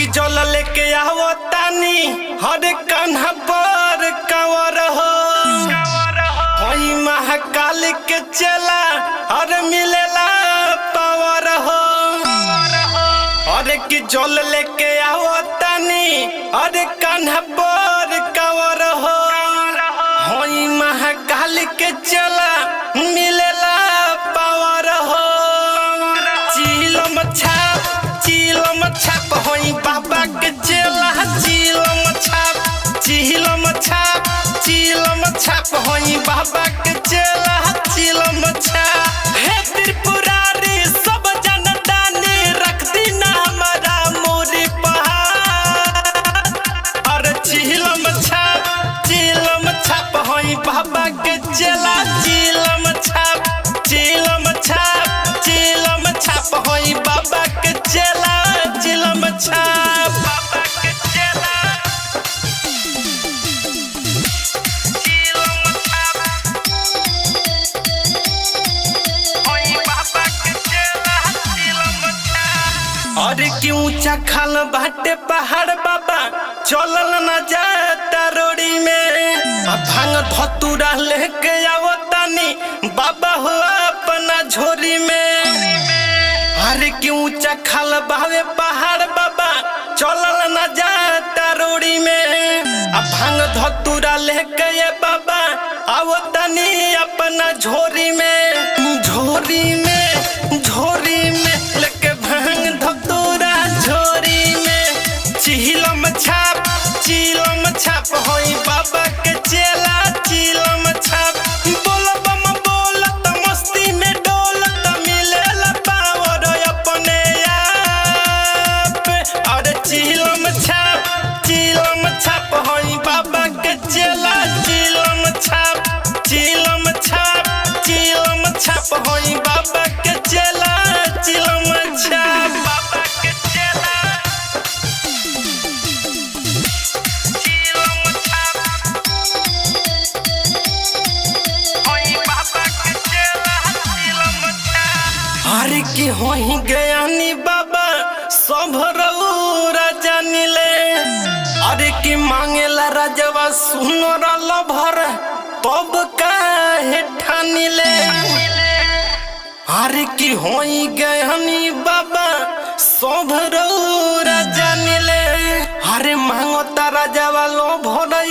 की जल लेके आओ तानी हर कान्हा पर कंवर हो होई महाकाल के चला हर मिलेला पावर हो अरे की जल लेके आओ तानी हर कान्हा पर कंवर हो होई महाकाल के चला मिलेला पावर हो चिलम छाप होई बाबा के चला चिलम छाप होई बाबा के चला चिलम छाप हे त्रिपुरारी सब जनतानी रख दीना हमारा मोरी पहाड़ अरे चिलम छाप होई बाबा के चला चिलम छाप होई बाबा के चला चिलम छाप बाबा के चला चिलम छाप होई बाबा के चला चिलम छाप अरे की ऊंचा खाल बाटे पहाड़ बाबा चलल न जाता रोड़ी में भांग धतूरा लेके आओ तानी बाबा हो अपना झोरी में अरे की ऊंचा खाल बावे पहाड़ बाबा चलल न जाता रोड़ी में भांग धतूरा लेके ये बाबा आओ तानी अपना झोरी में लेके भांग धतूरा झोरी में चिलम छाप होई बाबा के चला चिलम छाप बोल बम बोलत मस्ती में डोलत मिलेला पावर अपने आप अरे चिलम छाप होई बाबा के चला चिलम छाप होई बाबा के चला चिलम छाप बाबा के चला हरे की होई गयानी बाबा सब रउरा जानिले अरे की मांगेला राजवा सुनरा लभर तब काहे ठानिले हरे की होई गयानी बाबा सब रउरा जानिले हरे मांगता राजवा लभर